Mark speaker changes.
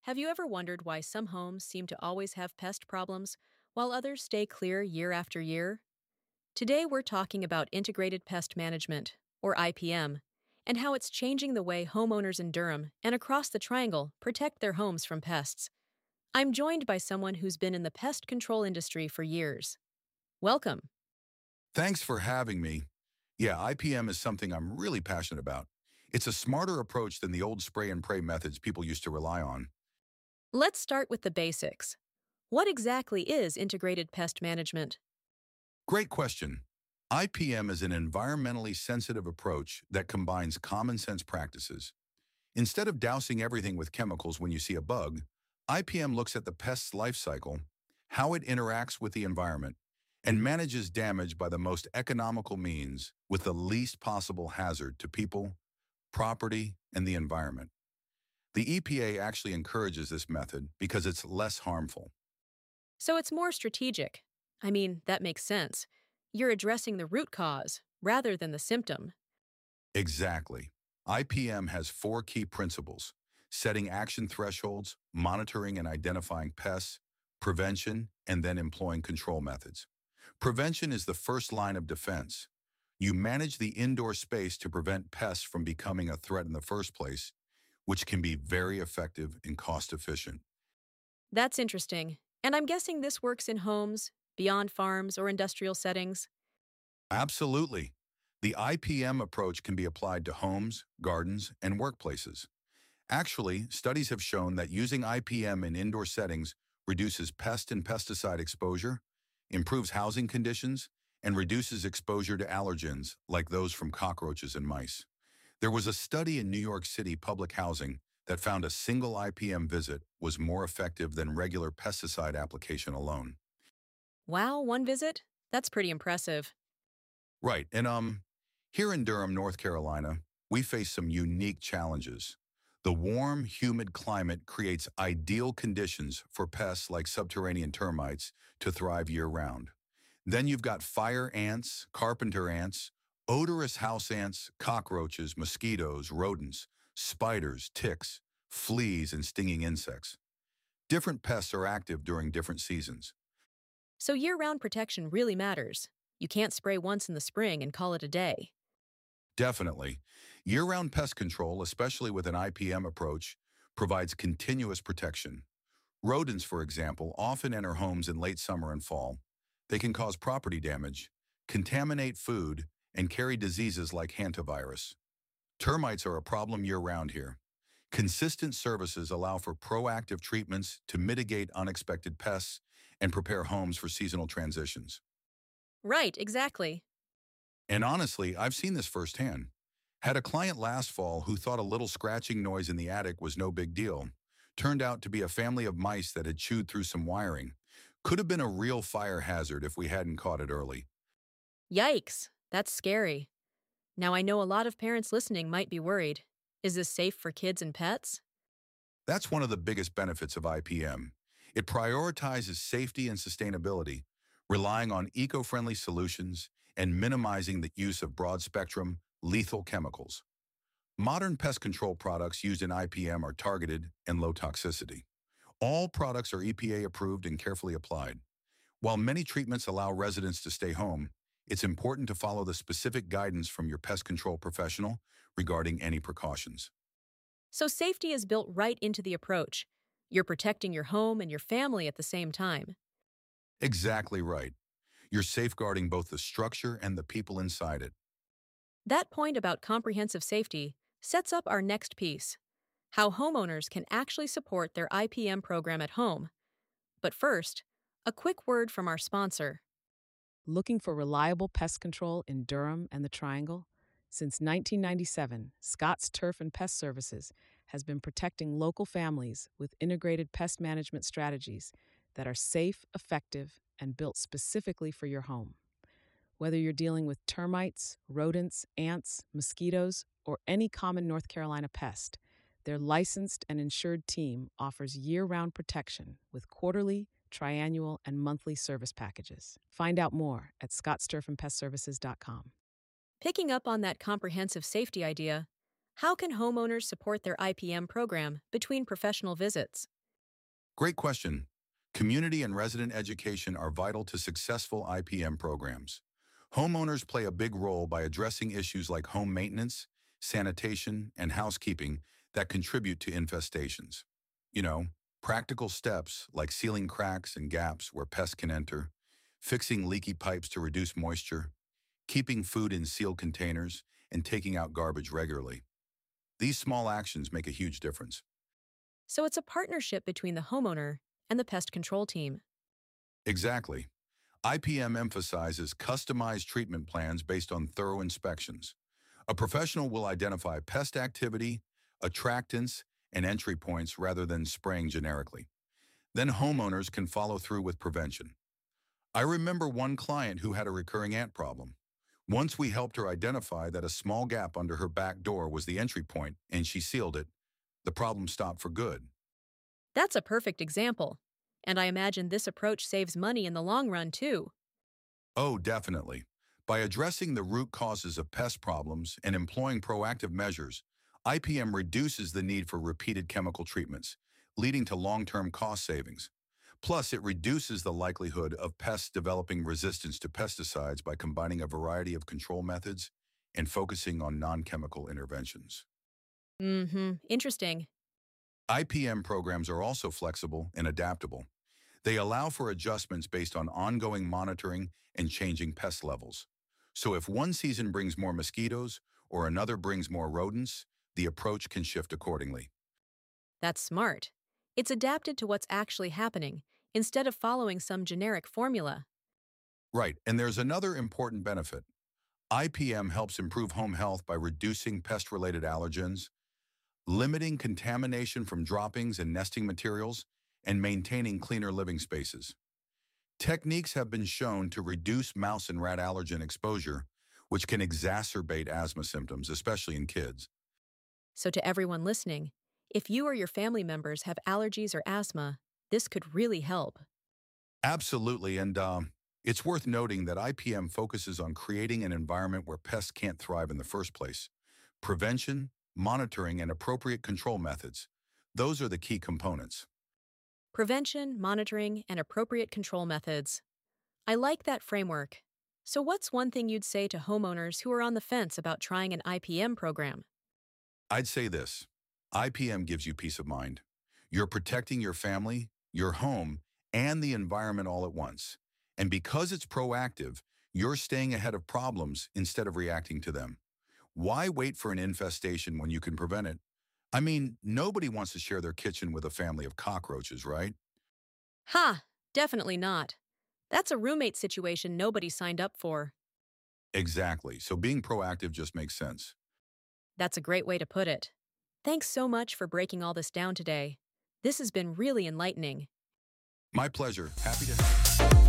Speaker 1: Have you ever wondered why some homes seem to always have pest problems, while others stay clear year after year? Today we're talking about integrated pest management, or IPM, and how it's changing the way homeowners in Durham and across the Triangle protect their homes from pests. I'm joined by someone who's been in the pest control industry for years. Welcome.
Speaker 2: Thanks for having me. Yeah, IPM is something I'm really passionate about. It's a smarter approach than the old spray and pray methods people used to rely on.
Speaker 1: Let's start with the basics. What exactly is integrated pest management?
Speaker 2: Great question. IPM is an environmentally sensitive approach that combines common sense practices. Instead of dousing everything with chemicals when you see a bug, IPM looks at the pest's life cycle, how it interacts with the environment, and manages damage by the most economical means with the least possible hazard to people, property, and the environment. The EPA actually encourages this method because it's less harmful.
Speaker 1: So it's more strategic. That makes sense. You're addressing the root cause rather than the symptom.
Speaker 2: Exactly. IPM has four key principles: setting action thresholds, monitoring and identifying pests, prevention, and then employing control methods. Prevention is the first line of defense. You manage the indoor space to prevent pests from becoming a threat in the first place, which can be very effective and cost efficient.
Speaker 1: That's interesting. And I'm guessing this works in homes, beyond farms, or industrial settings.
Speaker 2: Absolutely. The IPM approach can be applied to homes, gardens, and workplaces. Actually, studies have shown that using IPM in indoor settings reduces pest and pesticide exposure, improves housing conditions, and reduces exposure to allergens like those from cockroaches and mice. There was a study in New York City public housing that found a single IPM visit was more effective than regular pesticide application alone.
Speaker 1: Wow, one visit? That's pretty impressive.
Speaker 2: Right, and here in Durham, North Carolina, we face some unique challenges. The warm, humid climate creates ideal conditions for pests like subterranean termites to thrive year-round. Then you've got fire ants, carpenter ants, odorous house ants, cockroaches, mosquitoes, rodents, spiders, ticks, fleas, and stinging insects. Different pests are active during different seasons.
Speaker 1: So year round protection really matters. You can't spray once in the spring and call it a day.
Speaker 2: Definitely. Year-round pest control, especially with an IPM approach, provides continuous protection. Rodents, for example, often enter homes in late summer and fall. They can cause property damage, contaminate food, and carry diseases like hantavirus. Termites are a problem year-round here. Consistent services allow for proactive treatments to mitigate unexpected pests and prepare homes for seasonal transitions.
Speaker 1: Right, exactly.
Speaker 2: And honestly, I've seen this firsthand. Had a client last fall who thought a little scratching noise in the attic was no big deal. Turned out to be a family of mice that had chewed through some wiring. Could have been a real fire hazard if we hadn't caught it early.
Speaker 1: Yikes, that's scary. Now I know a lot of parents listening might be worried. Is this safe for kids and pets?
Speaker 2: That's one of the biggest benefits of IPM. It prioritizes safety and sustainability, relying on eco-friendly solutions and minimizing the use of broad-spectrum, lethal chemicals. Modern pest control products used in IPM are targeted and low toxicity. All products are EPA approved and carefully applied. While many treatments allow residents to stay home, it's important to follow the specific guidance from your pest control professional regarding any precautions.
Speaker 1: So safety is built right into the approach. You're protecting your home and your family at the same time.
Speaker 2: Exactly right. You're safeguarding both the structure and the people inside it.
Speaker 1: That point about comprehensive safety sets up our next piece: how homeowners can actually support their IPM program at home. But first, a quick word from our sponsor.
Speaker 3: Looking for reliable pest control in Durham and the Triangle? Since 1997, Scott's Turf and Pest Services has been protecting local families with integrated pest management strategies that are safe, effective, and built specifically for your home. Whether you're dealing with termites, rodents, ants, mosquitoes, or any common North Carolina pest, their licensed and insured team offers year-round protection with quarterly, triannual, and monthly service packages. Find out more at scottsturfandpestservices.com.
Speaker 1: Picking up on that comprehensive safety idea, how can homeowners support their IPM program between professional visits?
Speaker 2: Great question. Community and resident education are vital to successful IPM programs. Homeowners play a big role by addressing issues like home maintenance, sanitation, and housekeeping that contribute to infestations. You know, practical steps like sealing cracks and gaps where pests can enter, fixing leaky pipes to reduce moisture, keeping food in sealed containers, and taking out garbage regularly. These small actions make a huge difference.
Speaker 1: So it's a partnership between the homeowner and the pest control team.
Speaker 2: Exactly. IPM emphasizes customized treatment plans based on thorough inspections. A professional will identify pest activity, attractants, and entry points rather than spraying generically. Then homeowners can follow through with prevention. I remember one client who had a recurring ant problem. Once we helped her identify that a small gap under her back door was the entry point and she sealed it, the problem stopped for good.
Speaker 1: That's a perfect example. And I imagine this approach saves money in the long run, too.
Speaker 2: Oh, definitely. By addressing the root causes of pest problems and employing proactive measures, IPM reduces the need for repeated chemical treatments, leading to long-term cost savings. Plus, it reduces the likelihood of pests developing resistance to pesticides by combining a variety of control methods and focusing on non-chemical interventions.
Speaker 1: Interesting.
Speaker 2: IPM programs are also flexible and adaptable. They allow for adjustments based on ongoing monitoring and changing pest levels. So if one season brings more mosquitoes or another brings more rodents, the approach can shift accordingly.
Speaker 1: That's smart. It's adapted to what's actually happening, instead of following some generic formula.
Speaker 2: Right, and there's another important benefit. IPM helps improve home health by reducing pest-related allergens, limiting contamination from droppings and nesting materials, and maintaining cleaner living spaces. Techniques have been shown to reduce mouse and rat allergen exposure, which can exacerbate asthma symptoms, especially in kids.
Speaker 1: So to everyone listening, if you or your family members have allergies or asthma, this could really help.
Speaker 2: Absolutely, and it's worth noting that IPM focuses on creating an environment where pests can't thrive in the first place. Prevention, monitoring, and appropriate control methods. Those are the key components.
Speaker 1: Prevention, monitoring, and appropriate control methods. I like that framework. So what's one thing you'd say to homeowners who are on the fence about trying an IPM program?
Speaker 2: I'd say this. IPM gives you peace of mind. You're protecting your family, your home, and the environment all at once. And because it's proactive, you're staying ahead of problems instead of reacting to them. Why wait for an infestation when you can prevent it? I mean, nobody wants to share their kitchen with a family of cockroaches, right?
Speaker 1: Ha! Definitely not. That's a roommate situation nobody signed up for.
Speaker 2: Exactly. So being proactive just makes sense.
Speaker 1: That's a great way to put it. Thanks so much for breaking all this down today. This has been really enlightening.
Speaker 2: My pleasure. Happy to help.